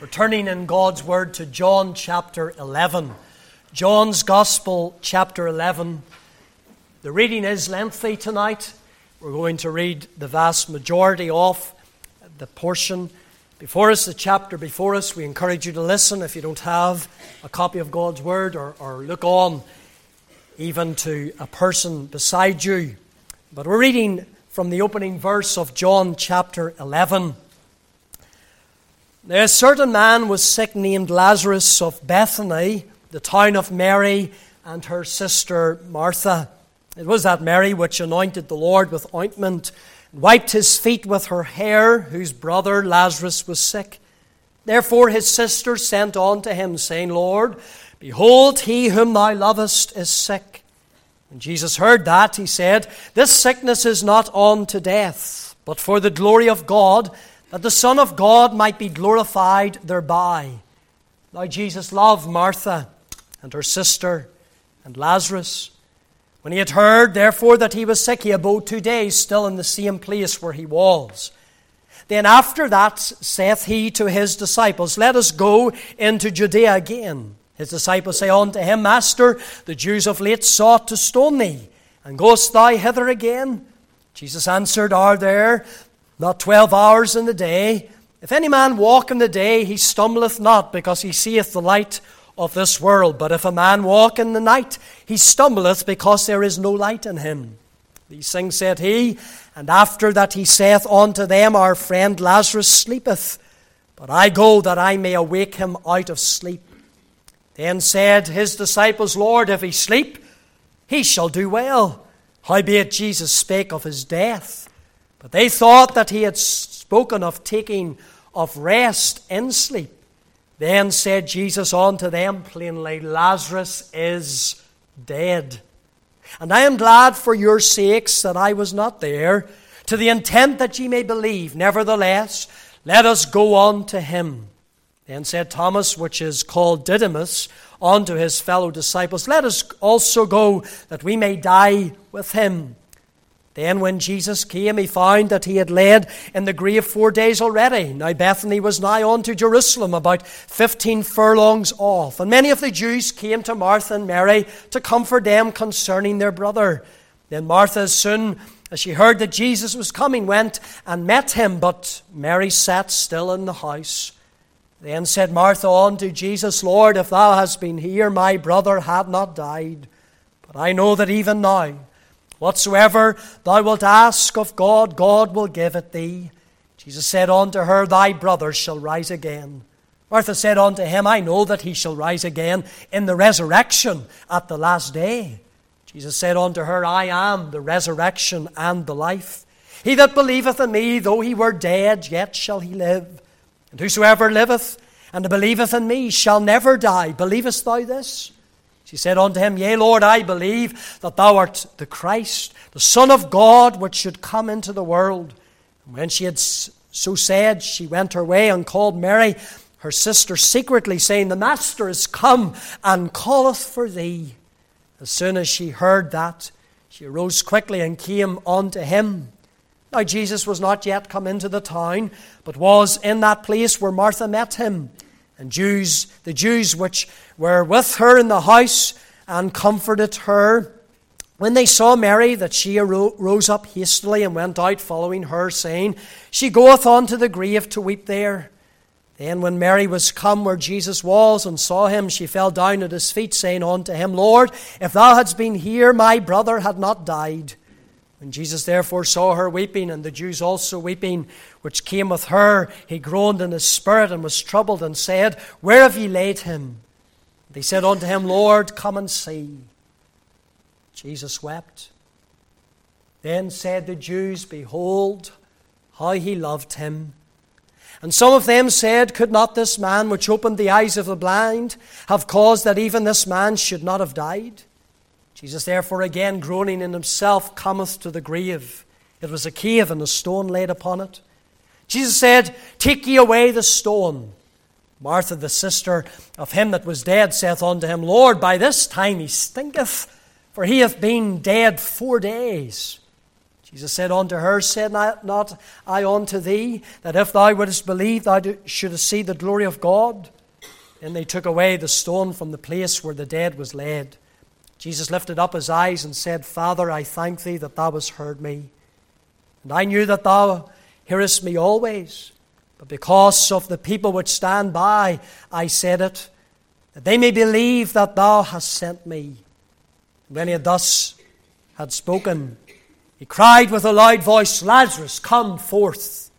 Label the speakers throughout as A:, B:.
A: We're turning in God's Word to John chapter 11. John's Gospel chapter 11. The reading is lengthy tonight. We're going to read the vast majority of the portion before us, the chapter before us. We encourage you to listen if you don't have a copy of God's Word, or look on even to a person beside you. But we're reading from the opening verse of John chapter 11. Now, a certain man was sick named Lazarus of Bethany, the town of Mary and her sister Martha. It was that Mary which anointed the Lord with ointment, and wiped his feet with her hair, whose brother Lazarus was sick. Therefore his sister sent on to him, saying, Lord, behold, he whom thou lovest is sick. When Jesus heard that, he said, This sickness is not unto death, but for the glory of God, that the Son of God might be glorified thereby. Now Jesus loved Martha and her sister and Lazarus. When he had heard, therefore, that he was sick, he abode 2 days still in the same place where he was. Then after that saith he to his disciples, Let us go into Judea again. His disciples say unto him, Master, the Jews of late sought to stone thee, and goest thou hither again? Jesus answered, Are there not 12 hours in the day? If any man walk in the day, he stumbleth not, because he seeth the light of this world. But if a man walk in the night, he stumbleth, because there is no light in him. These things said he, and after that he saith unto them, Our friend Lazarus sleepeth, but I go that I may awake him out of sleep. Then said his disciples, Lord, if he sleep, he shall do well. Howbeit Jesus spake of his death. But they thought that he had spoken of taking of rest in sleep. Then said Jesus unto them plainly, Lazarus is dead. And I am glad for your sakes that I was not there, to the intent that ye may believe. Nevertheless, let us go on to him. Then said Thomas, which is called Didymus, unto his fellow disciples, Let us also go, that we may die with him. Then when Jesus came, he found that he had laid in the grave 4 days already. Now Bethany was nigh unto Jerusalem, about 15 furlongs off. And many of the Jews came to Martha and Mary to comfort them concerning their brother. Then Martha, as soon as she heard that Jesus was coming, went and met him, but Mary sat still in the house. Then said Martha unto Jesus, Lord, if thou hadst been here, my brother had not died. But I know that even now, whatsoever thou wilt ask of God, God will give it thee. Jesus said unto her, Thy brother shall rise again. Martha said unto him, I know that he shall rise again in the resurrection at the last day. Jesus said unto her, I am the resurrection and the life. He that believeth in me, though he were dead, yet shall he live. And whosoever liveth and believeth in me shall never die. Believest thou this? She said unto him, Yea, Lord, I believe that thou art the Christ, the Son of God, which should come into the world. And when she had so said, she went her way and called Mary, her sister, secretly, saying, The Master is come and calleth for thee. As soon as she heard that, she arose quickly and came unto him. Now Jesus was not yet come into the town, but was in that place where Martha met him. And the Jews which were with her in the house and comforted her, when they saw Mary, that she rose up hastily and went out following her, saying, She goeth unto the grave to weep there. Then when Mary was come where Jesus was and saw him, she fell down at his feet, saying unto him, Lord, if thou hadst been here, my brother had not died. When Jesus therefore saw her weeping, and the Jews also weeping, which came with her, he groaned in his spirit and was troubled, and said, Where have ye laid him? They said unto him, Lord, come and see. Jesus wept. Then said the Jews, Behold, how he loved him. And some of them said, Could not this man which opened the eyes of the blind have caused that even this man should not have died? Jesus therefore again groaning in himself cometh to the grave. It was a cave, and a stone laid upon it. Jesus said, Take ye away the stone. Martha, the sister of him that was dead, saith unto him, Lord, by this time he stinketh, for he hath been dead 4 days. Jesus said unto her, Said not I unto thee, that if thou wouldest believe, thou shouldest see the glory of God? Then they took away the stone from the place where the dead was laid. Jesus lifted up his eyes and said, Father, I thank thee that thou hast heard me. And I knew that thou hearest me always. But because of the people which stand by, I said it, that they may believe that thou hast sent me. And when he had spoken, he cried with a loud voice, Lazarus, come forth.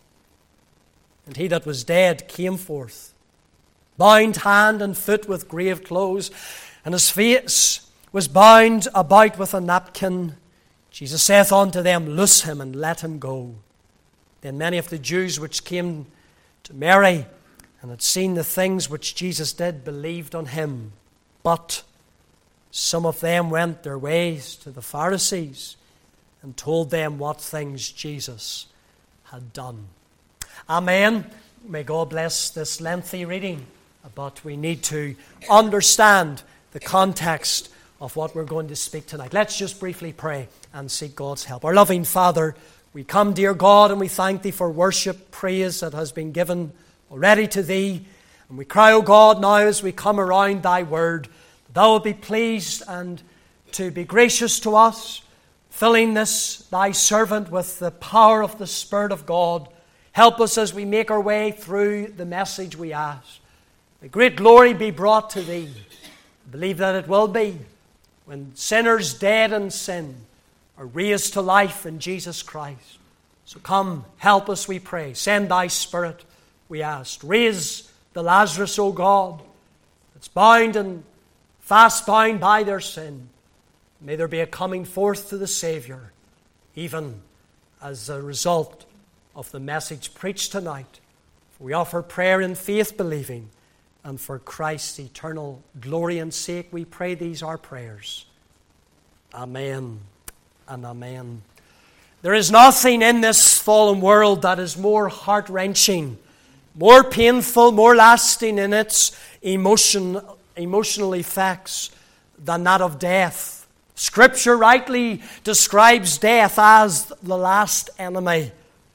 A: And he that was dead came forth, bound hand and foot with grave clothes, and his face was bound about with a napkin. Jesus saith unto them, Loose him and let him go. Then many of the Jews which came to Mary and had seen the things which Jesus did believed on him. But some of them went their ways to the Pharisees and told them what things Jesus had done. Amen. May God bless this lengthy reading, but we need to understand the context of what we're going to speak tonight. Let's just briefly pray and seek God's help. Our loving Father, we come, dear God, and we thank Thee for worship, praise that has been given already to Thee. And we cry, O God, now as we come around Thy Word, that Thou wilt be pleased and to be gracious to us, filling this, Thy servant, with the power of the Spirit of God. Help us as we make our way through the message we ask. May great glory be brought to Thee. I believe that it will be when sinners dead in sin are raised to life in Jesus Christ. So come, help us, we pray. Send Thy Spirit, we ask. Raise the Lazarus, O God, that's bound and fast bound by their sin. May there be a coming forth to the Savior, even as a result of the message preached tonight. For we offer prayer in faith believing, and for Christ's eternal glory and sake we pray these our prayers. Amen and amen. There is nothing in this fallen world that is more heart-wrenching, more painful, more lasting in its emotional effects than that of death. Scripture rightly describes death as the last enemy.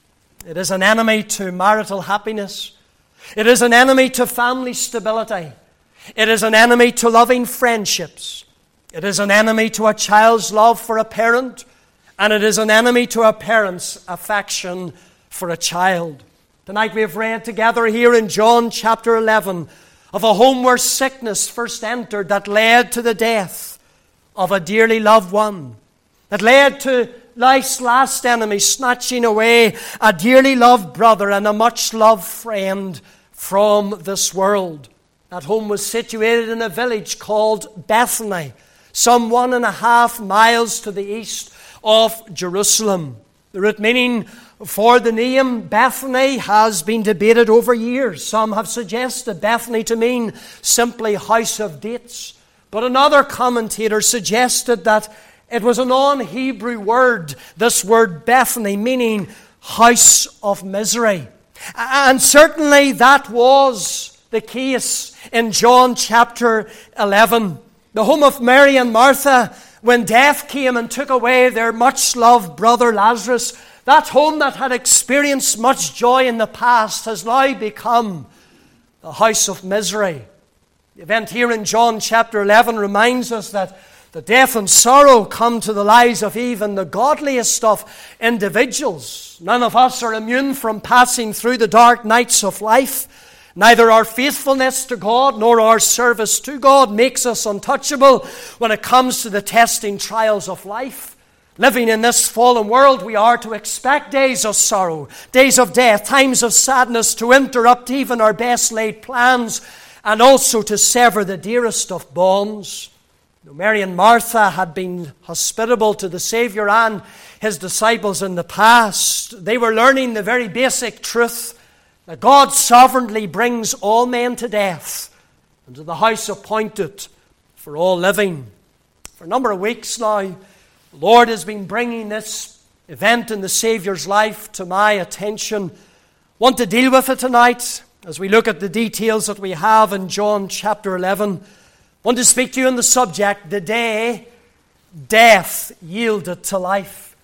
A: It is an enemy to marital happiness. It is an enemy to family stability. It is an enemy to loving friendships. It is an enemy to a child's love for a parent. And it is an enemy to a parent's affection for a child. Tonight we have read together here in John chapter 11 of a home where sickness first entered that led to the death of a dearly loved one. That led to life's last enemy snatching away a dearly loved brother and a much loved friend from this world. That home was situated in a village called Bethany, some 1.5 miles to the east of Jerusalem. The root meaning for the name Bethany has been debated over years. Some have suggested Bethany to mean simply house of dates. But another commentator suggested that it was a non-Hebrew word, this word Bethany, meaning house of misery. And certainly that was the case in John chapter 11. The home of Mary and Martha, when death came and took away their much-loved brother Lazarus, that home that had experienced much joy in the past has now become the house of misery. The event here in John chapter 11 reminds us that the death and sorrow come to the lives of even the godliest of individuals. None of us are immune from passing through the dark nights of life. Neither our faithfulness to God nor our service to God makes us untouchable when it comes to the testing trials of life. Living in this fallen world, we are to expect days of sorrow, days of death, times of sadness to interrupt even our best laid plans, and also to sever the dearest of bonds. Mary and Martha had been hospitable to the Savior and His disciples in the past. They were learning the very basic truth that God sovereignly brings all men to death and to the house appointed for all living. For a number of weeks now, the Lord has been bringing this event in the Savior's life to my attention. I want to deal with it tonight as we look at the details that we have in John chapter 11. I want to speak to you on the subject, the day death yielded to life.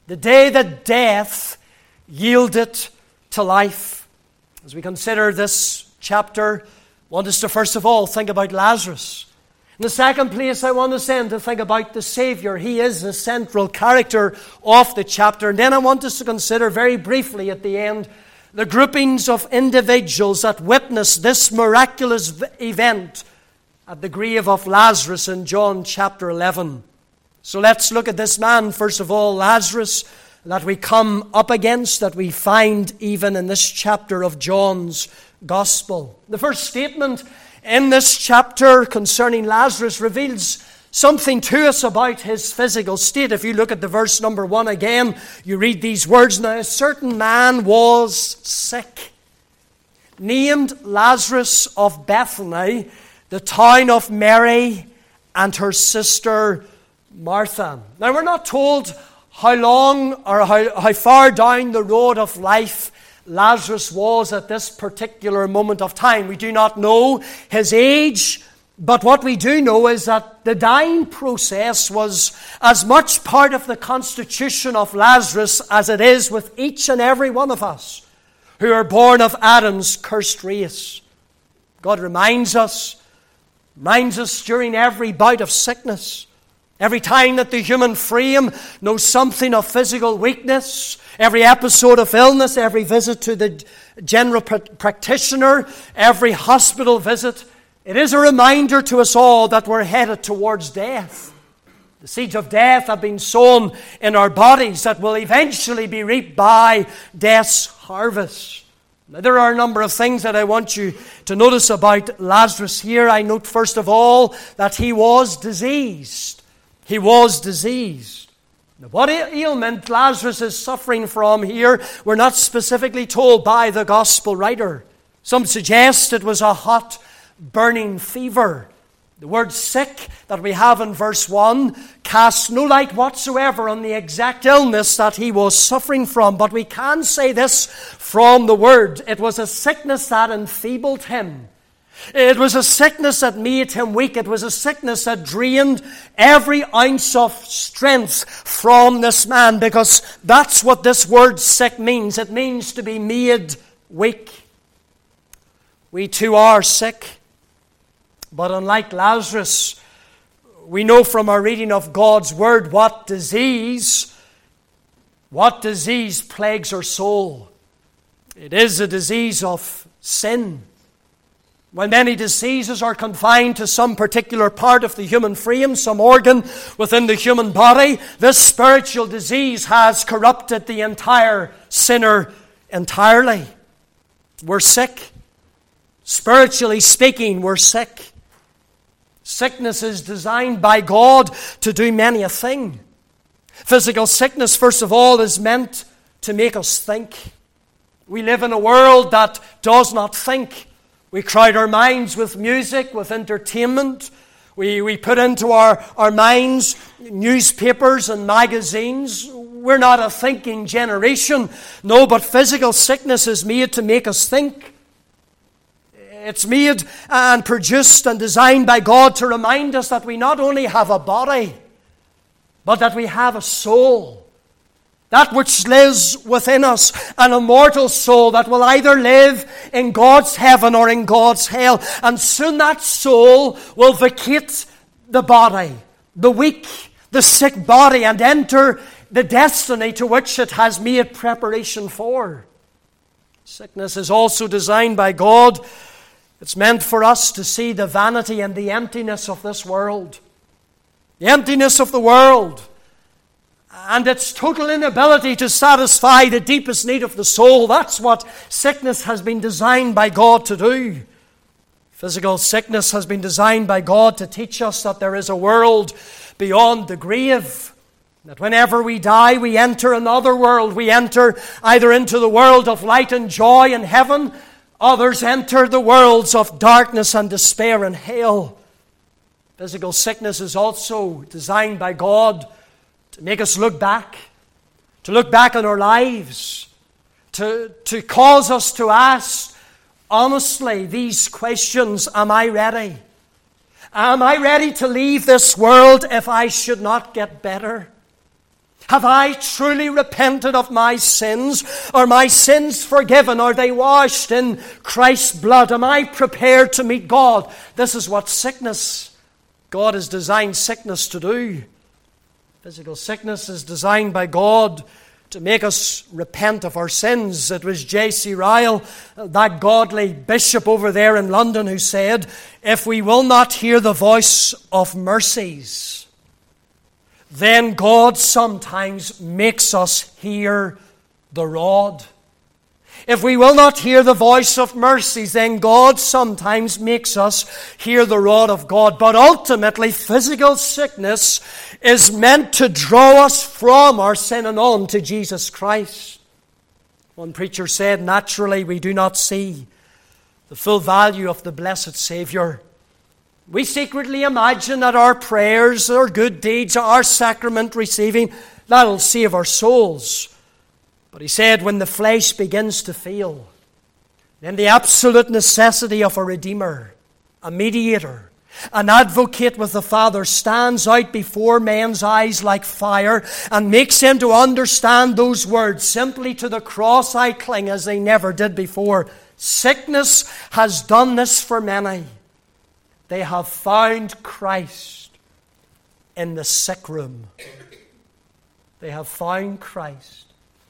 A: the day that death yielded to life. As we consider this chapter, I want us to first of all think about Lazarus. In the second place, I want us then to think about the Savior. He is the central character of the chapter. And then I want us to consider very briefly at the end the groupings of individuals that witnessed this miraculous event at the grave of Lazarus in John chapter 11. So let's look at this man, first of all, Lazarus, that we come up against, that we find even in this chapter of John's Gospel. The first statement in this chapter concerning Lazarus reveals something to us about his physical state. If you look at the verse number 1 again, you read these words, "Now a certain man was sick, named Lazarus of Bethany, the town of Mary and her sister Martha." Now we're not told how long or how far down the road of life Lazarus was at this particular moment of time. We do not know his age, but what we do know is that the dying process was as much part of the constitution of Lazarus as it is with each and every one of us who are born of Adam's cursed race. God reminds us during every bout of sickness, every time that the human frame knows something of physical weakness, every episode of illness, every visit to the general practitioner, every hospital visit, it is a reminder to us all that we're headed towards death. The seeds of death have been sown in our bodies that will eventually be reaped by death's harvest. Now, there are a number of things that I want you to notice about Lazarus here. I note first of all that he was diseased. He was diseased. Now, what ailment Lazarus is suffering from here, we're not specifically told by the gospel writer. Some suggest it was a hot, burning fever. The word sick that we have in verse 1 casts no light whatsoever on the exact illness that he was suffering from. But we can say this from the word. It was a sickness that enfeebled him. It was a sickness that made him weak. It was a sickness that drained every ounce of strength from this man, because that's what this word sick means. It means to be made weak. We too are sick. But unlike Lazarus, we know from our reading of God's Word what disease plagues our soul. It is a disease of sin. When many diseases are confined to some particular part of the human frame, some organ within the human body, this spiritual disease has corrupted the entire sinner entirely. We're sick. Spiritually speaking, we're sick. Sickness is designed by God to do many a thing. Physical sickness, first of all, is meant to make us think. We live in a world that does not think. We crowd our minds with music, with entertainment. We put into our minds newspapers and magazines. We're not a thinking generation. No, but physical sickness is made to make us think. It's made and produced and designed by God to remind us that we not only have a body, but that we have a soul. That which lives within us, an immortal soul that will either live in God's heaven or in God's hell. And soon that soul will vacate the body, the weak, the sick body, and enter the destiny to which it has made preparation for. Sickness is also designed by God. It's meant for us to see the vanity and the emptiness of this world. The emptiness of the world and its total inability to satisfy the deepest need of the soul. That's what sickness has been designed by God to do. Physical sickness has been designed by God to teach us that there is a world beyond the grave. That whenever we die, we enter another world. We enter either into the world of light and joy in heaven. Others enter the worlds of darkness and despair in hell. Physical sickness is also designed by God to make us look back on our lives, to cause us to ask honestly these questions. Am I ready? Am I ready to leave this world if I should not get better? Have I truly repented of my sins? Are my sins forgiven? Are they washed in Christ's blood? Am I prepared to meet God? This is what God has designed sickness to do. Physical sickness is designed by God to make us repent of our sins. It was J.C. Ryle, that godly bishop over there in London, who said, if we will not hear the voice of mercies, then God sometimes makes us hear the rod. If we will not hear the voice of mercies, then God sometimes makes us hear the rod of God. But ultimately, physical sickness is meant to draw us from our sin and on to Jesus Christ. One preacher said, naturally, we do not see the full value of the blessed Savior. We secretly imagine that our prayers, our good deeds, our sacrament receiving, that'll save our souls. But he said, when the flesh begins to fail, then the absolute necessity of a Redeemer, a mediator, an advocate with the Father stands out before men's eyes like fire and makes them to understand those words, simply to the cross I cling, as they never did before. Sickness has done this for many. They have found Christ in the sick room. They have found Christ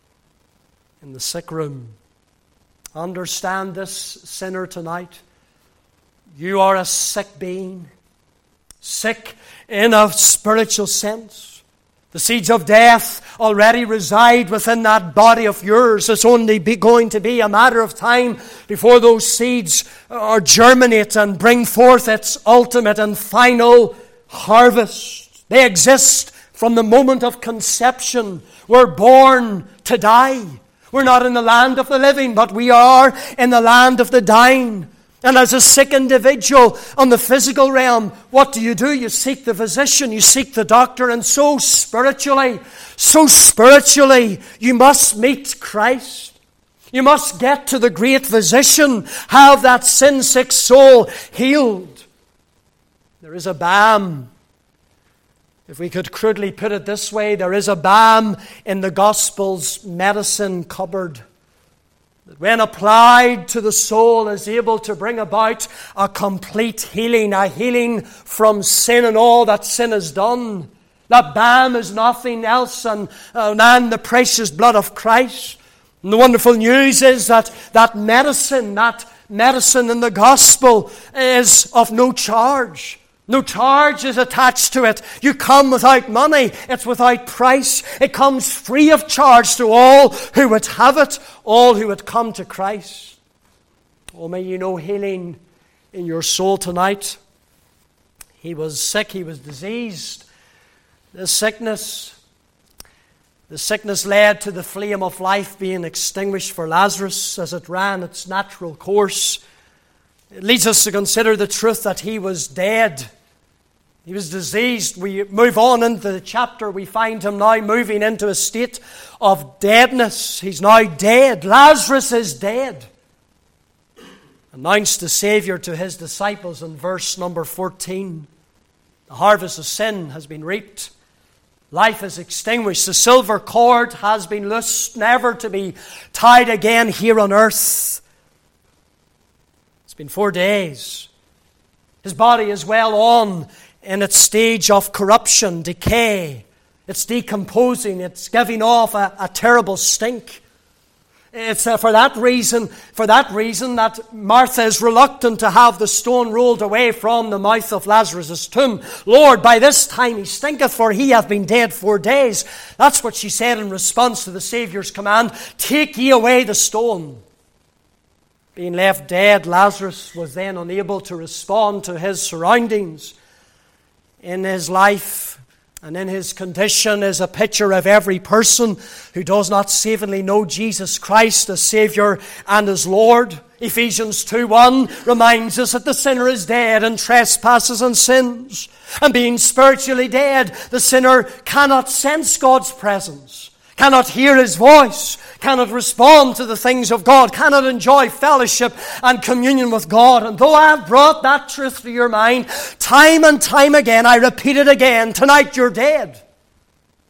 A: in the sick room. Understand this, sinner, tonight. You are a sick being, sick in a spiritual sense. The seeds of death already reside within that body of yours. It's only going to be a matter of time before those seeds germinate and bring forth its ultimate and final harvest. They exist from the moment of conception. We're born to die. We're not in the land of the living, but we are in the land of the dying. And as a sick individual on the physical realm, what do? You seek the physician, you seek the doctor, and so spiritually, you must meet Christ. You must get to the great physician, have that sin-sick soul healed. There is a balm. If we could crudely put it this way, there is a balm in the gospel's medicine cupboard that when applied to the soul is able to bring about a complete healing, a healing from sin and all that sin has done. That balm is nothing else than the precious blood of Christ. And the wonderful news is that medicine in the gospel is of no charge. No charge is attached to it. You come without money. It's without price. It comes free of charge to all who would have it, all who would come to Christ. Oh, may you know healing in your soul tonight. He was sick. He was diseased. The sickness led to the flame of life being extinguished for Lazarus as it ran its natural course. It leads us to consider the truth that he was dead. He was diseased. We move on into the chapter. We find him now moving into a state of deadness. He's now dead. Lazarus is dead. Announced the Savior to his disciples in verse number 14. The harvest of sin has been reaped. Life is extinguished. The silver cord has been loosed, never to be tied again here on earth. It's been 4 days. His body is well on in its stage of corruption, decay. It's decomposing. It's giving off a terrible stink. It's for that reason that Martha is reluctant to have the stone rolled away from the mouth of Lazarus' tomb. Lord, by this time he stinketh, for he hath been dead 4 days. That's what she said in response to the Saviour's command. Take ye away the stone. Being left dead, Lazarus was then unable to respond to his surroundings. In his life and in his condition is a picture of every person who does not savingly know Jesus Christ as Savior and as Lord. Ephesians 2:1 reminds us that the sinner is dead in trespasses and sins. And being spiritually dead, the sinner cannot sense God's presence, cannot hear His voice, cannot respond to the things of God, cannot enjoy fellowship and communion with God. And though I have brought that truth to your mind time and time again, I repeat it again, tonight you're dead.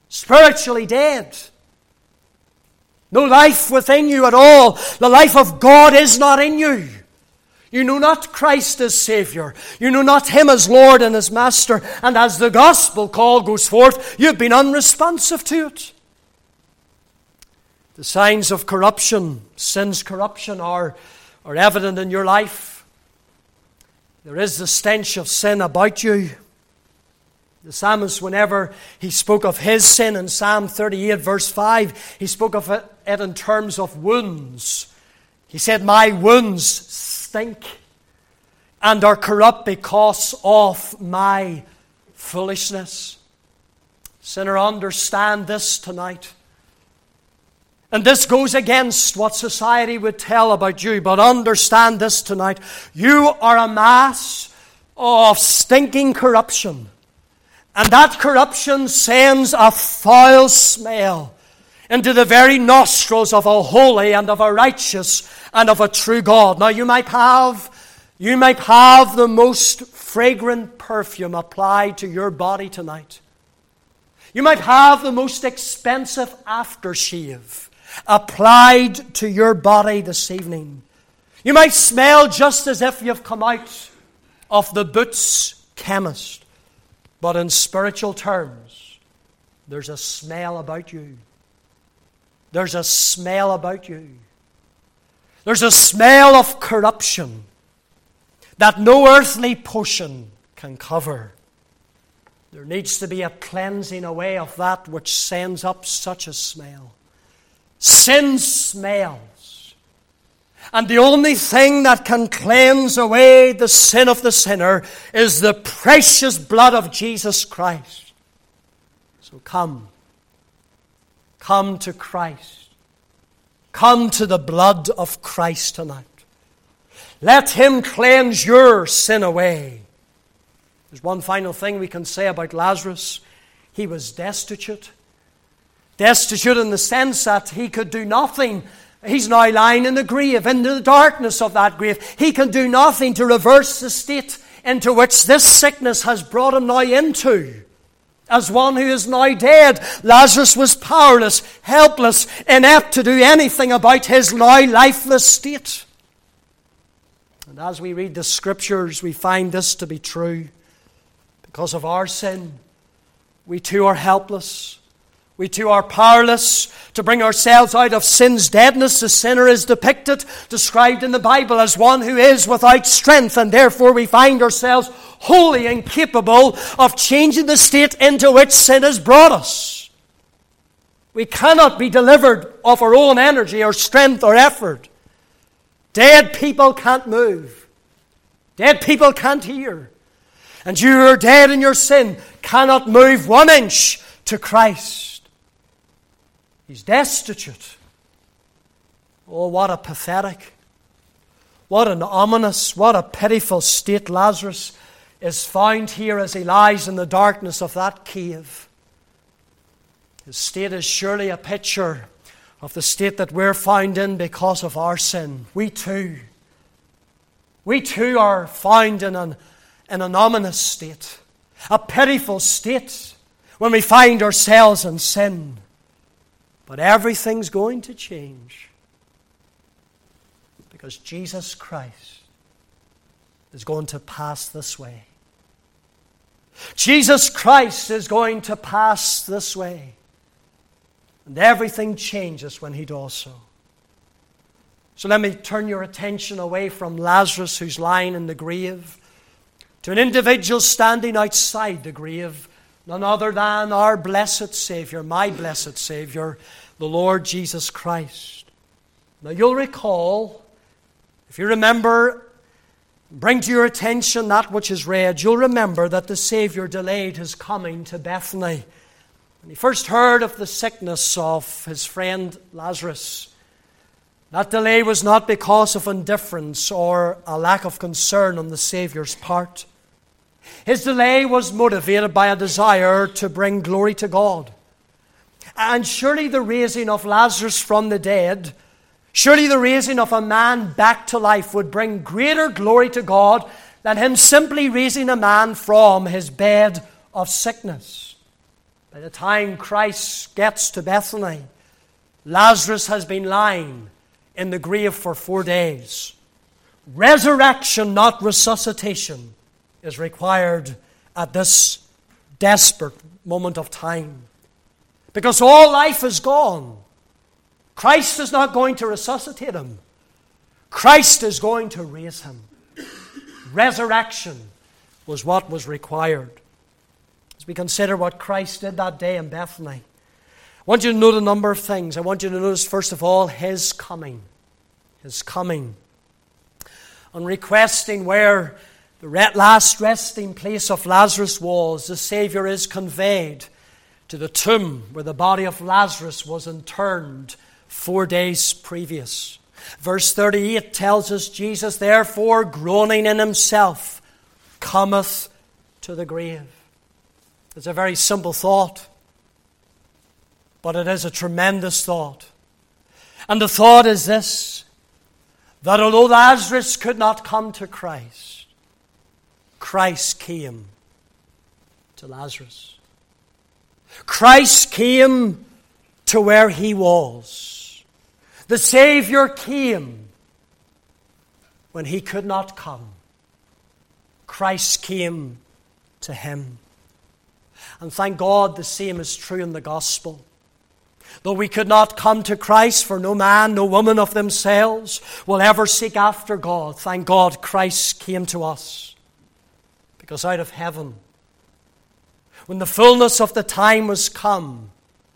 A: spiritually dead. No life within you at all. The life of God is not in you. You know not Christ as Savior. You know not Him as Lord and as Master. And as the gospel call goes forth, you've been unresponsive to it. The signs of corruption, sin's corruption, are evident in your life. There is the stench of sin about you. The psalmist, whenever he spoke of his sin in Psalm 38, verse 5, he spoke of it in terms of wounds. He said, my wounds stink and are corrupt because of my foolishness. Sinner, understand this tonight. And this goes against what society would tell about you, but understand this tonight. You are a mass of stinking corruption. And that corruption sends a foul smell into the very nostrils of a holy and of a righteous and of a true God. Now you might have the most fragrant perfume applied to your body tonight. You might have the most expensive aftershave applied to your body this evening. You might smell just as if you've come out of the Boots chemist. But in spiritual terms, there's a smell about you. There's a smell about you. There's a smell of corruption that no earthly potion can cover. There needs to be a cleansing away of that which sends up such a smell. Sin smells. And the only thing that can cleanse away the sin of the sinner is the precious blood of Jesus Christ. So come. Come to Christ. Come to the blood of Christ tonight. Let Him cleanse your sin away. There's one final thing we can say about Lazarus. He was destitute. Destitute in the sense that he could do nothing. He's now lying in the grave, in the darkness of that grave. He can do nothing to reverse the state into which this sickness has brought him now into. As one who is now dead, Lazarus was powerless, helpless, inept to do anything about his now lifeless state. And as we read the Scriptures, we find this to be true. Because of our sin, we too are helpless. We too are powerless to bring ourselves out of sin's deadness. The sinner is depicted, described in the Bible as one who is without strength, and therefore we find ourselves wholly incapable of changing the state into which sin has brought us. We cannot be delivered of our own energy or strength or effort. Dead people can't move. Dead people can't hear. And you who are dead in your sin cannot move 1 inch to Christ. He's destitute. Oh, what a pathetic, what an ominous, what a pitiful state Lazarus is found here as he lies in the darkness of that cave. His state is surely a picture of the state that we're found in because of our sin. We too are found in an ominous state, a pitiful state when we find ourselves in sin. But everything's going to change because Jesus Christ is going to pass this way. Jesus Christ is going to pass this way. And everything changes when He does so. So let me turn your attention away from Lazarus who's lying in the grave to an individual standing outside the grave, none other than our blessed Savior, my blessed Savior, the Lord Jesus Christ. Now you'll recall, if you remember, bring to your attention that which is read, you'll remember that the Savior delayed His coming to Bethany. When He first heard of the sickness of His friend Lazarus, that delay was not because of indifference or a lack of concern on the Savior's part. His delay was motivated by a desire to bring glory to God. And surely the raising of Lazarus from the dead, surely the raising of a man back to life would bring greater glory to God than Him simply raising a man from his bed of sickness. By the time Christ gets to Bethany, Lazarus has been lying in the grave for 4 days. Resurrection, not resuscitation, is required at this desperate moment of time. Because all life is gone. Christ is not going to resuscitate him. Christ is going to raise him. Resurrection was what was required. As we consider what Christ did that day in Bethany, I want you to note a number of things. I want you to notice, first of all, his coming. His coming. On requesting where the last resting place of Lazarus was, the Savior is conveyed to the tomb where the body of Lazarus was interned 4 days previous. Verse 38 tells us, Jesus, therefore, groaning in himself, cometh to the grave. It's a very simple thought, but it is a tremendous thought. And the thought is this, that although Lazarus could not come to Christ, Christ came to Lazarus. Christ came to where he was. The Savior came when he could not come. Christ came to him. And thank God the same is true in the gospel. Though we could not come to Christ, for no man, no woman of themselves will ever seek after God, thank God Christ came to us. Because out of heaven, when the fullness of the time was come,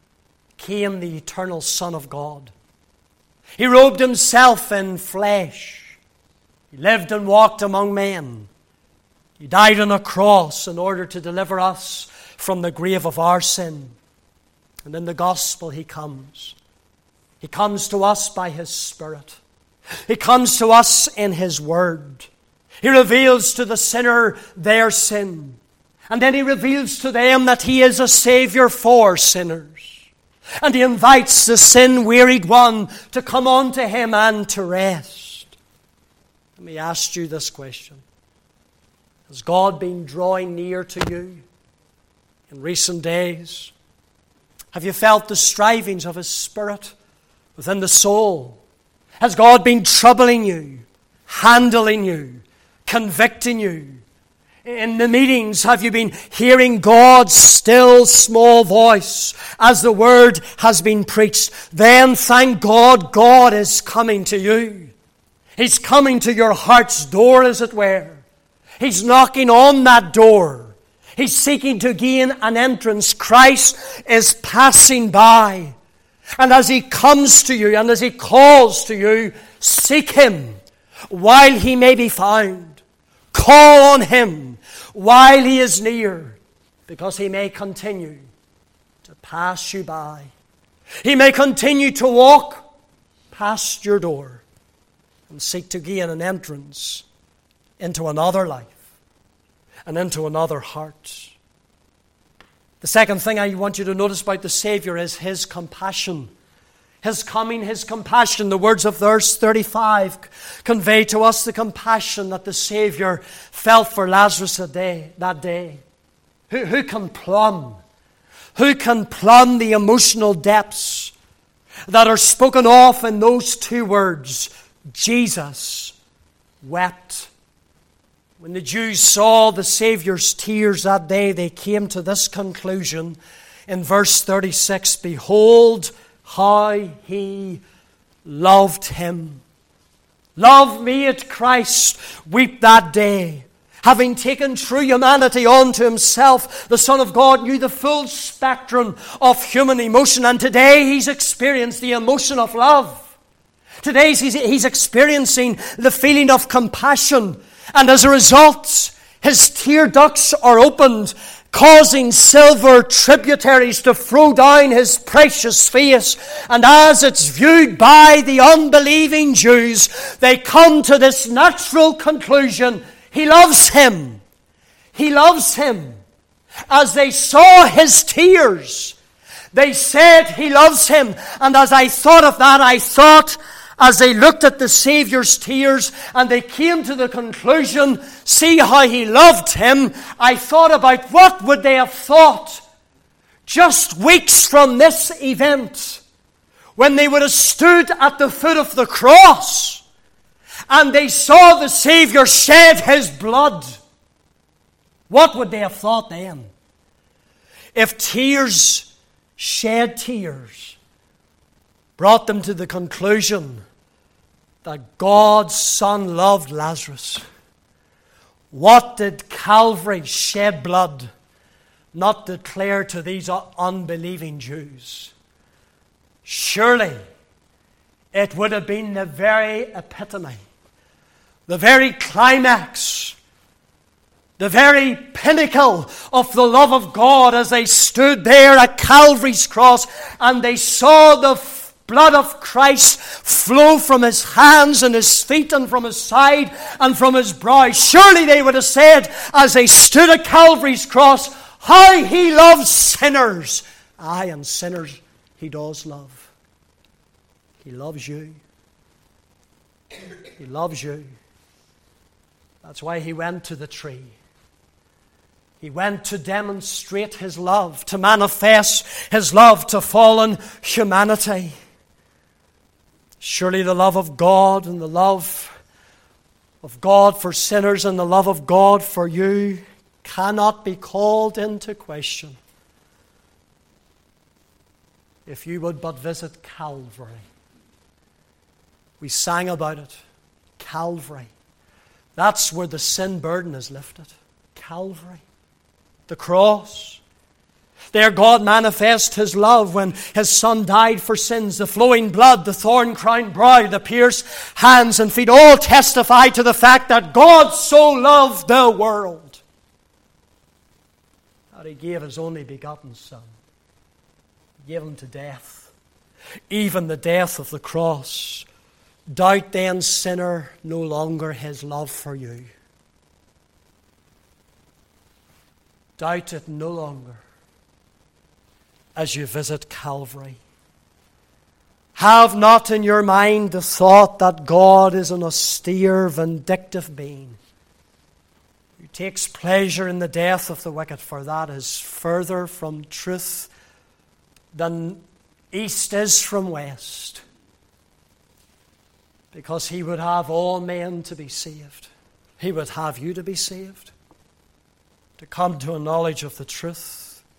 A: came the eternal Son of God. He robed himself in flesh. He lived and walked among men. He died on a cross in order to deliver us from the grave of our sin. And in the gospel he comes. He comes to us by his Spirit. He comes to us in his word. He reveals to the sinner their sin. And then he reveals to them that he is a Savior for sinners. And he invites the sin-wearied one to come unto him and to rest. Let me ask you this question. Has God been drawing near to you in recent days? Have you felt the strivings of his Spirit within the soul? Has God been troubling you, handling you, convicting you? In the meetings, have you been hearing God's still small voice as the word has been preached? Then thank God, God is coming to you. He's coming to your heart's door, as it were. He's knocking on that door. He's seeking to gain an entrance. Christ is passing by. And as he comes to you and as he calls to you, seek him while he may be found. Call on him while he is near, because he may continue to pass you by. He may continue to walk past your door and seek to gain an entrance into another life and into another heart. The second thing I want you to notice about the Savior is his compassion. His coming, his compassion. The words of verse 35 convey to us the compassion that the Savior felt for Lazarus that day. Who can plumb the emotional depths that are spoken of in those two words? Jesus wept. When the Jews saw the Savior's tears that day, they came to this conclusion in verse 36, behold, how he loved him. Love made Christ weep that day. Having taken true humanity unto himself, the Son of God knew the full spectrum of human emotion. And today he's experienced the emotion of love. Today he's experiencing the feeling of compassion. And as a result, his tear ducts are opened, causing silver tributaries to flow down his precious face. And as it's viewed by the unbelieving Jews, they come to this natural conclusion: he loves him. He loves him. As they saw his tears, they said he loves him. And as I thought of that, I thought, as they looked at the Savior's tears and they came to the conclusion, see how he loved him, I thought about what would they have thought just weeks from this event, when they would have stood at the foot of the cross and they saw the Savior shed His blood, what would they have thought then? If tears, shed tears, brought them to the conclusion that God's Son loved Lazarus, what did Calvary shed blood not declare to these unbelieving Jews? Surely it would have been the very epitome, the very climax, the very pinnacle of the love of God as they stood there at Calvary's cross and they saw the blood of Christ flow from His hands and His feet and from His side and from His brow. Surely they would have said as they stood at Calvary's cross, how He loves sinners. Aye, and sinners He does love. He loves you. He loves you. That's why He went to the tree. He went to demonstrate His love, to manifest His love to fallen humanity. Surely the love of God and the love of God for sinners and the love of God for you cannot be called into question if you would but visit Calvary. We sang about it. Calvary. That's where the sin burden is lifted. Calvary. The cross. There God manifests His love when His Son died for sins. The flowing blood, the thorn-crowned brow, the pierced hands and feet all testify to the fact that God so loved the world that He gave His only begotten Son. He gave Him to death, even the death of the cross. Doubt then, sinner, no longer His love for you. Doubt it no longer as you visit Calvary. Have not in your mind the thought that God is an austere, vindictive being who takes pleasure in the death of the wicked, for that is further from truth than east is from west. Because He would have all men to be saved. He would have you to be saved, to come to a knowledge of the truth.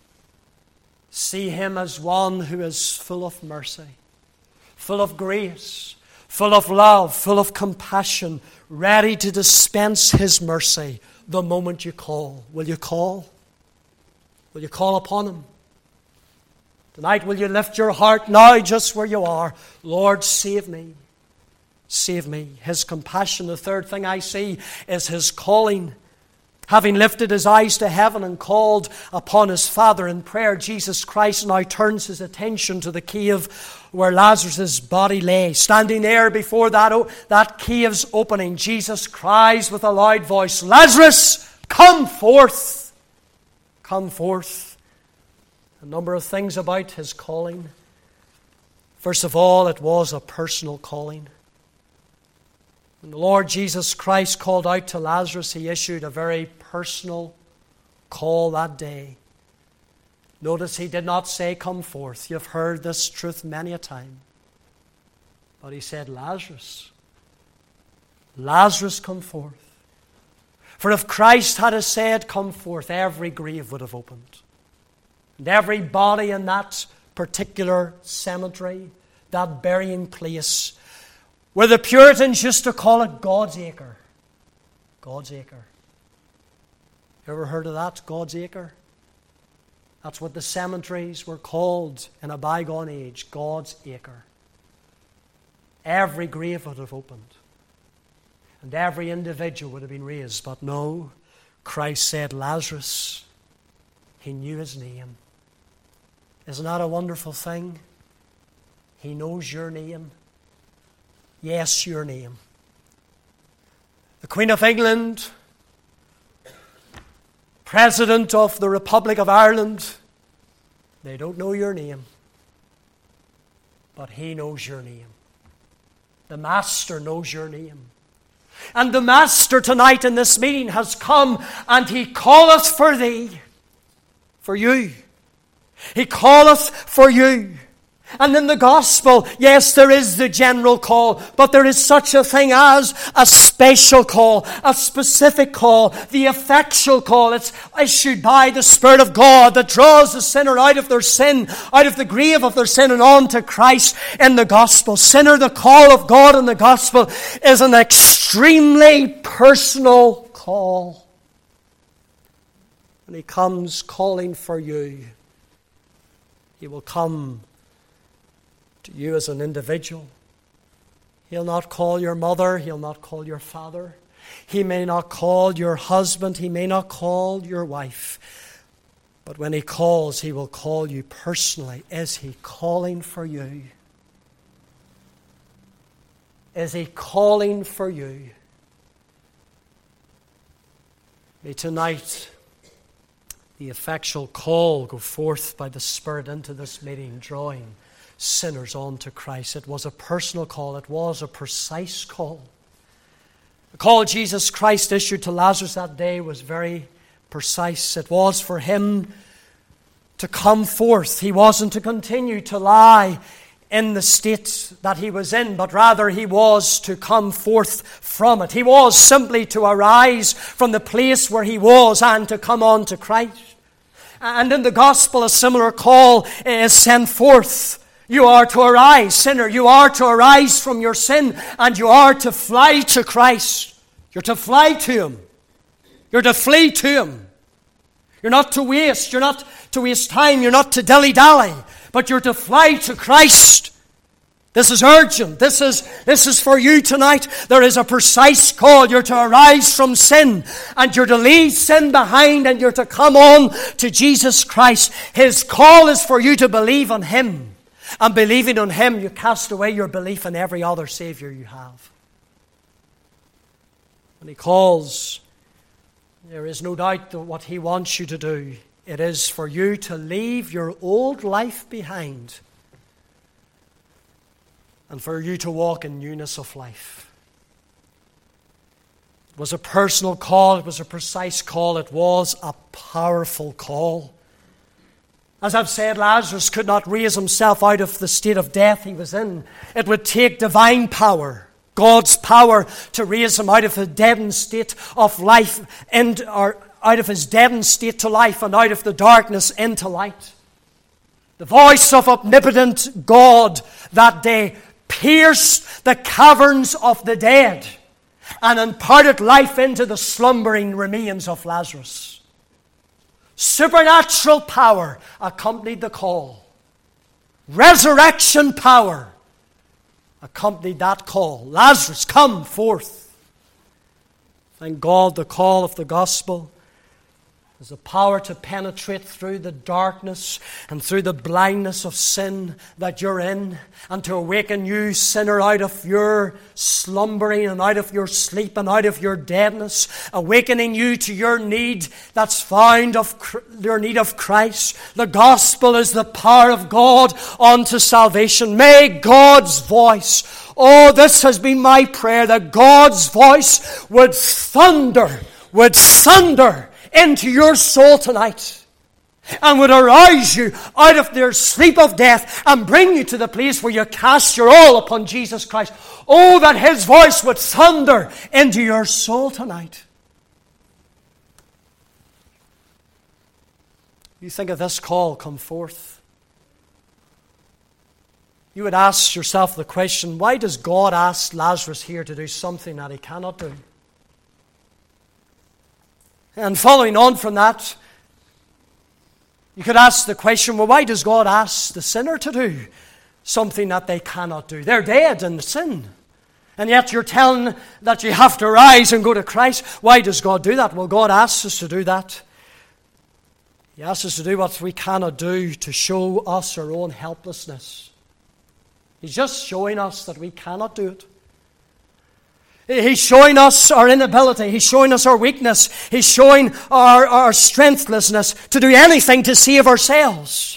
A: See Him as one who is full of mercy, full of grace, full of love, full of compassion, ready to dispense His mercy the moment you call. Will you call? Will you call upon Him? Tonight, will you lift your heart now just where you are? Lord, save me. Save me. His compassion. The third thing I see is His calling. Having lifted His eyes to heaven and called upon His Father in prayer, Jesus Christ now turns His attention to the cave where Lazarus' body lay. Standing there before that cave's opening, Jesus cries with a loud voice, Lazarus, come forth! Come forth. A number of things about His calling. First of all, it was a personal calling. When the Lord Jesus Christ called out to Lazarus, He issued a very personal call that day. Notice He did not say, come forth. You've heard this truth many a time. But He said, Lazarus, Lazarus, come forth. For if Christ had said, come forth, every grave would have opened. And every body in that particular cemetery, that burying place, where the Puritans used to call it God's Acre. God's Acre. You ever heard of that? God's Acre? That's what the cemeteries were called in a bygone age. God's Acre. Every grave would have opened. And every individual would have been raised. But no, Christ said, Lazarus, He knew his name. Isn't that a wonderful thing? He knows your name. Yes, your name. The Queen of England, President of the Republic of Ireland, they don't know your name. But He knows your name. The Master knows your name. And the Master tonight in this meeting has come and He calleth for thee, for you. He calleth for you. And in the gospel, yes, there is the general call, but there is such a thing as a special call, a specific call, the effectual call. It's issued by the Spirit of God that draws the sinner out of their sin, out of the grave of their sin, and on to Christ in the gospel. Sinner, the call of God in the gospel is an extremely personal call. When He comes calling for you, He will come to you as an individual. He'll not call your mother. He'll not call your father. He may not call your husband. He may not call your wife. But when He calls, He will call you personally. Is He calling for you? Is He calling for you? May tonight the effectual call go forth by the Spirit into this meeting, drawing sinners on to Christ. It was a personal call. It was a precise call. The call Jesus Christ issued to Lazarus that day was very precise. It was for him to come forth. He wasn't to continue to lie in the state that he was in, but rather he was to come forth from it. He was simply to arise from the place where he was and to come on to Christ. And in the gospel, a similar call is sent forth. You are to arise, sinner. You are to arise from your sin, and you are to fly to Christ. You're to fly to Him. You're to flee to Him. You're not to waste. You're not to waste time. You're not to dilly-dally. But you're to fly to Christ. This is urgent. This is for you tonight. There is a precise call. You're to arise from sin, and you're to leave sin behind, and you're to come on to Jesus Christ. His call is for you to believe on Him. And believing on Him, you cast away your belief in every other Savior you have. When He calls, there is no doubt that what He wants you to do, it is for you to leave your old life behind and for you to walk in newness of life. It was a personal call. It was a precise call. It was a powerful call. As I've said, Lazarus could not raise himself out of the state of death he was in. It would take divine power, God's power, to raise him out of a deadened state of life, or out of his deadened state to life, and out of the darkness into light. The voice of omnipotent God that day pierced the caverns of the dead and imparted life into the slumbering remains of Lazarus. Supernatural power accompanied the call. Resurrection power accompanied that call. Lazarus, come forth. Thank God, the call of the gospel is the power to penetrate through the darkness and through the blindness of sin that you're in, and to awaken you, sinner, out of your slumbering and out of your sleep and out of your deadness, awakening you to your need that's found of your need of Christ. The gospel is the power of God unto salvation. May God's voice, this has been my prayer, that God's voice would thunder into your soul tonight, and would arouse you out of their sleep of death and bring you to the place where you cast your all upon Jesus Christ. Oh, that His voice would thunder into your soul tonight. You think of this call, come forth. You would ask yourself the question, why does God ask Lazarus here to do something that he cannot do? And following on from that, you could ask the question, well, why does God ask the sinner to do something that they cannot do? They're dead in sin. And yet you're telling that you have to rise and go to Christ. Why does God do that? Well, God asks us to do that. He asks us to do what we cannot do to show us our own helplessness. He's just showing us that we cannot do it. He's showing us our inability. He's showing us our weakness. He's showing our strengthlessness to do anything to save ourselves.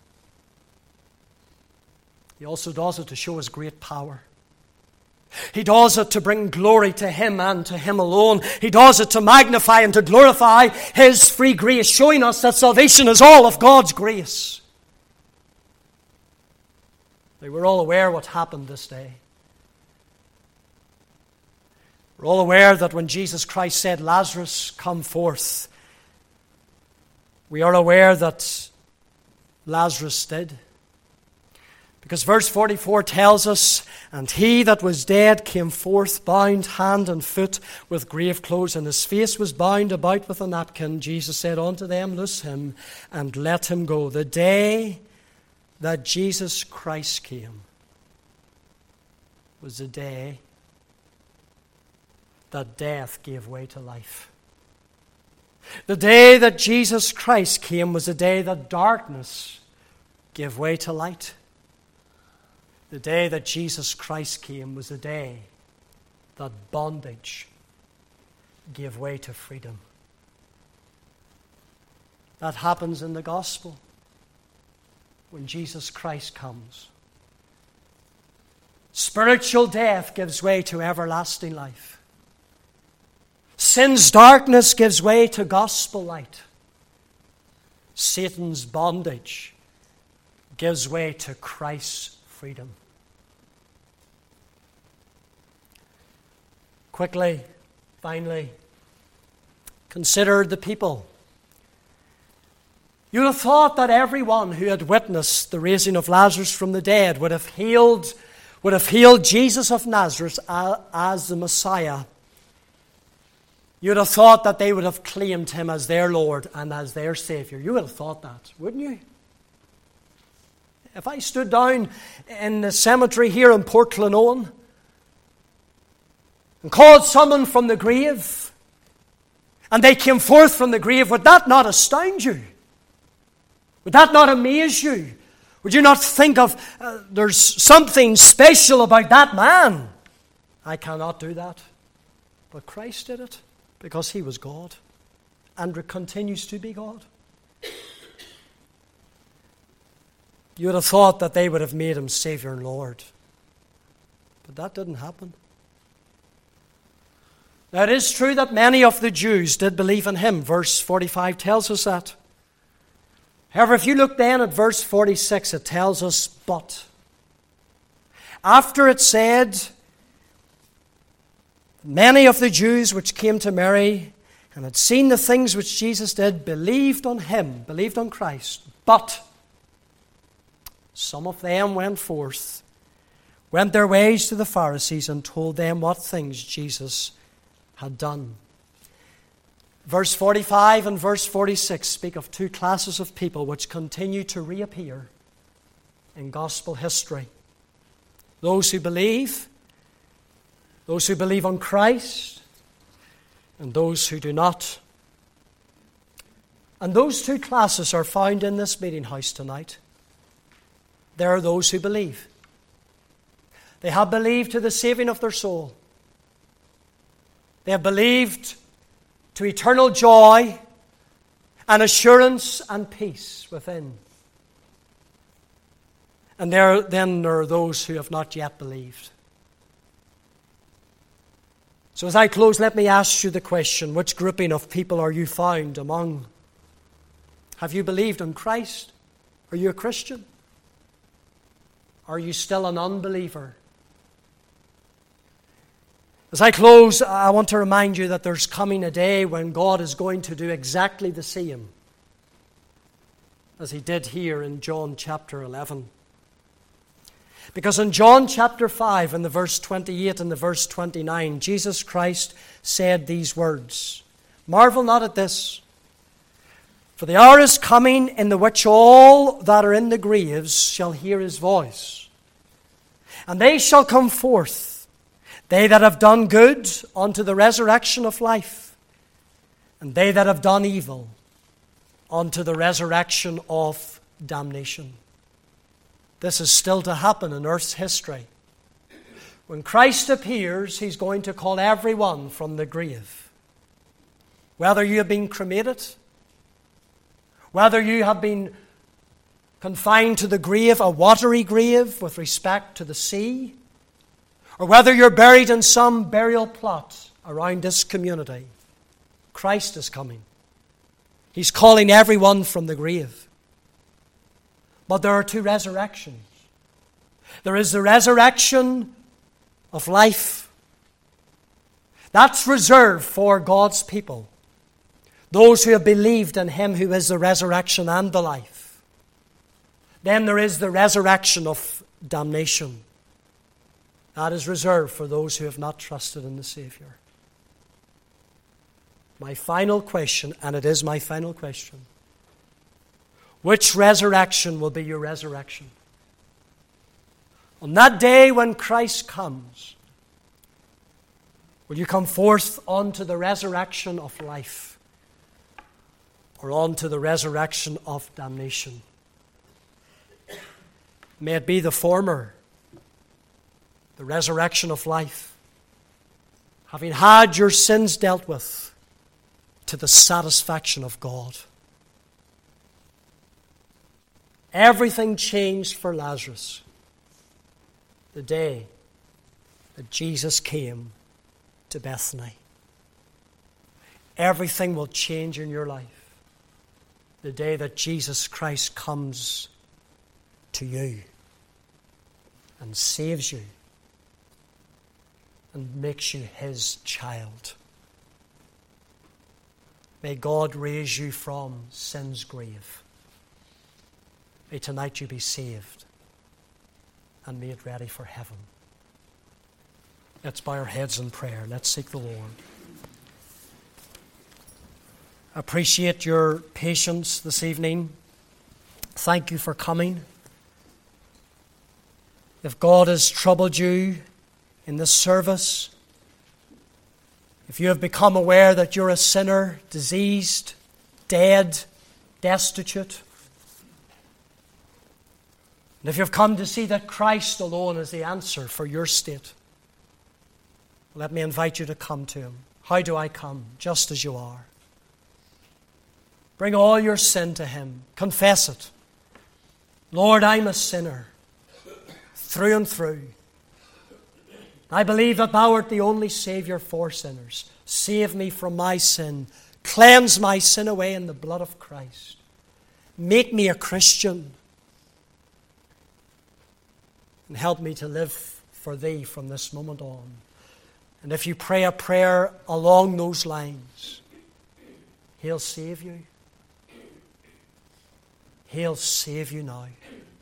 A: He also does it to show His great power. He does it to bring glory to Him and to Him alone. He does it to magnify and to glorify His free grace, showing us that salvation is all of God's grace. They were all aware what happened this day. We're all aware that when Jesus Christ said, "Lazarus, come forth," we are aware that Lazarus did. Because verse 44 tells us, "And he that was dead came forth, bound hand and foot with grave clothes, and his face was bound about with a napkin. Jesus said unto them, Loose him, and let him go." The day that Jesus Christ came was the day that death gave way to life. The day that Jesus Christ came was the day that darkness gave way to light. The day that Jesus Christ came was the day that bondage gave way to freedom. That happens in the gospel when Jesus Christ comes. Spiritual death gives way to everlasting life. Sin's darkness gives way to gospel light. Satan's bondage gives way to Christ's freedom. Quickly, finally, consider the people. You would have thought that everyone who had witnessed the raising of Lazarus from the dead would have hailed Jesus of Nazareth as the Messiah. You would have thought that they would have claimed him as their Lord and as their Savior. You would have thought that, wouldn't you? If I stood down in the cemetery here in Port Glenone and called someone from the grave, and they came forth from the grave, would that not astound you? Would that not amaze you? Would you not think of, there's something special about that man? I cannot do that. But Christ did it because he was God and continues to be God. You would have thought that they would have made him Savior and Lord. But that didn't happen. Now, it is true that many of the Jews did believe in him. Verse 45 tells us that. However, if you look then at verse 46, it tells us, "But." After it said, "Many of the Jews which came to Mary and had seen the things which Jesus did, believed on him," believed on Christ. "But some of them went forth, went their ways to the Pharisees, and told them what things Jesus had done." Verse 45 and verse 46 speak of two classes of people which continue to reappear in gospel history. Those who believe on Christ, and those who do not. And those two classes are found in this meeting house tonight. There are those who believe. They have believed to the saving of their soul. They have believed to eternal joy and assurance and peace within. And then there are those who have not yet believed. So as I close, let me ask you the question, which grouping of people are you found among? Have you believed in Christ? Are you a Christian? Are you still an unbeliever? As I close, I want to remind you that there's coming a day when God is going to do exactly the same as he did here in John chapter 11. Because in John chapter 5, in the verse 28 and the verse 29, Jesus Christ said these words, "Marvel not at this, for the hour is coming in the which all that are in the graves shall hear his voice. And they shall come forth, they that have done good unto the resurrection of life, and they that have done evil unto the resurrection of damnation." This is still to happen in earth's history. When Christ appears, he's going to call everyone from the grave. Whether you have been cremated, whether you have been confined to the grave, a watery grave with respect to the sea, or whether you're buried in some burial plot around this community, Christ is coming. He's calling everyone from the grave. But there are two resurrections. There is the resurrection of life. That's reserved for God's people, those who have believed in Him who is the resurrection and the life. Then there is the resurrection of damnation. That is reserved for those who have not trusted in the Savior. My final question, and it is my final question, which resurrection will be your resurrection? On that day when Christ comes, will you come forth onto the resurrection of life or onto the resurrection of damnation? May it be the former, the resurrection of life, having had your sins dealt with to the satisfaction of God. Everything changed for Lazarus the day that Jesus came to Bethany. Everything will change in your life the day that Jesus Christ comes to you and saves you and makes you His child. May God raise you from sin's grave. May tonight you be saved and made ready for heaven. Let's bow our heads in prayer. Let's seek the Lord. I appreciate your patience this evening. Thank you for coming. If God has troubled you in this service, if you have become aware that you're a sinner, diseased, dead, destitute, and if you've come to see that Christ alone is the answer for your state, let me invite you to come to Him. How do I come? Just as you are. Bring all your sin to Him. Confess it. Lord, I'm a sinner, through and through. I believe that Thou art the only Savior for sinners. Save me from my sin. Cleanse my sin away in the blood of Christ. Make me a Christian. And help me to live for Thee from this moment on. And if you pray a prayer along those lines, He'll save you. He'll save you now.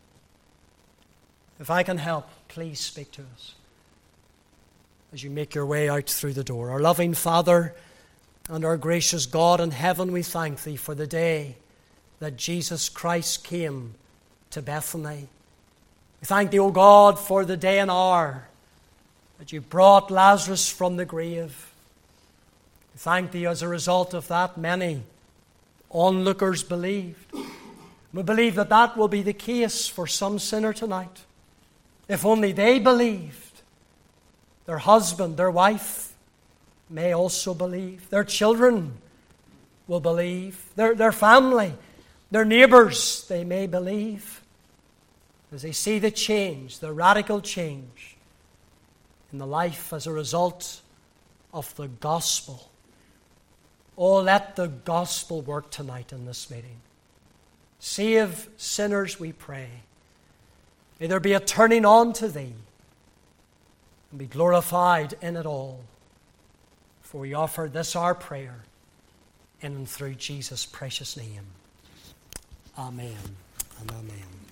A: If I can help, please speak to us as you make your way out through the door. Our loving Father and our gracious God in heaven, we thank Thee for the day that Jesus Christ came to Bethany. We thank Thee, O God, for the day and hour that You brought Lazarus from the grave. We thank Thee as a result of that many onlookers believed. We believe that that will be the case for some sinner tonight. If only they believed, their husband, their wife may also believe. Their children will believe. Their family, their neighbors, they may believe. As they see the change, the radical change in the life as a result of the gospel. Oh, let the gospel work tonight in this meeting. Save sinners, we pray. May there be a turning on to Thee and be glorified in it all. For we offer this our prayer in and through Jesus' precious name. Amen and amen.